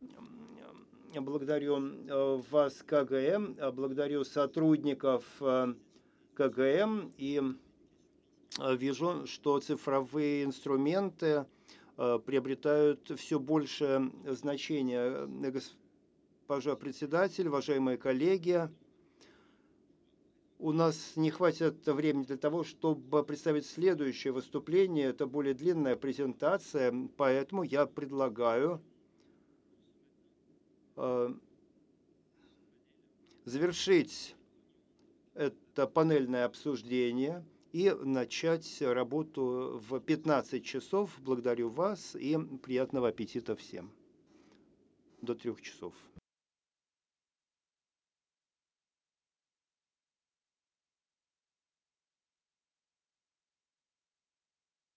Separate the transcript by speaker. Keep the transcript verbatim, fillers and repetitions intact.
Speaker 1: м, благодарю, э, вас, КГМ, э, благодарю сотрудников, э, КГМ и, э, вижу, что цифровые инструменты, э, приобретают всё большее значение. Э, госпожа председатель, уважаемые коллеги у нас не хватит времени для того, чтобы представить следующее выступление. Это более длинная презентация, поэтому я предлагаю э завершить это панельное обсуждение и начать работу в пятнадцать часов. Благодарю вас и приятного аппетита всем. До трех часов.